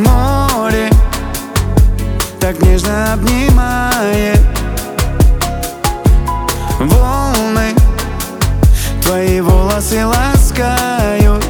Море так нежно обнимает, волны твои волосы ласкают,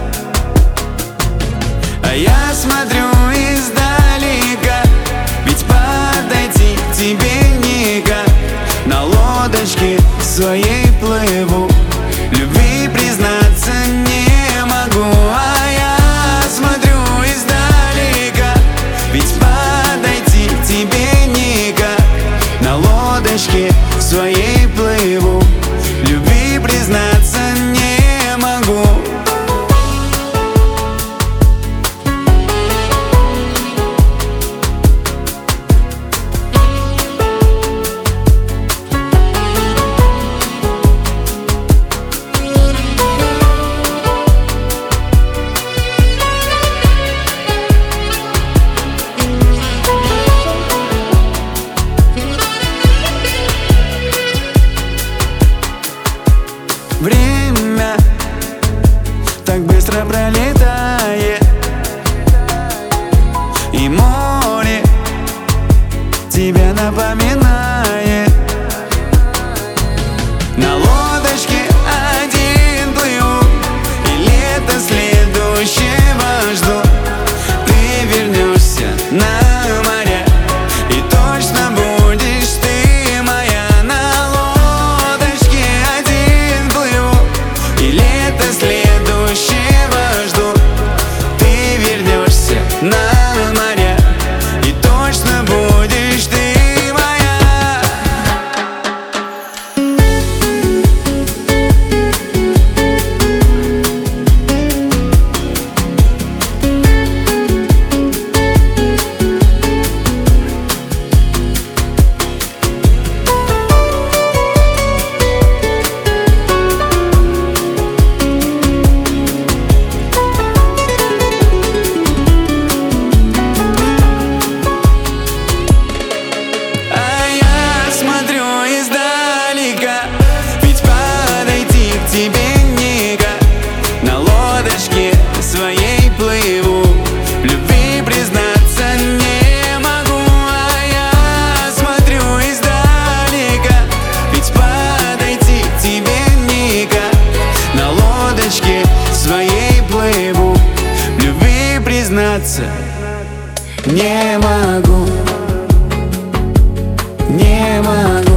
а я смотрю издалека, ведь подойти к тебе никак. На лодочке своей плыву, любви признаться не могу. А я смотрю издалека, ведь подойти к тебе никак. На лодочке своей плыву, любви признаться не могу. Время так быстро пролетает, и море тебя напоминает. На лодочке один плыву, и лето следующего жду. Ты вернешься на моря, и точно будешь ты моя. На лодочке один плыву, и лето следующего жду. Ты вернешься на моря, и точно будешь ты моя. Своей плыву, любви признаться не могу. А я смотрю издалека, ведь подойти к тебе никак. На лодочке своей плыву, любви признаться не могу, не могу.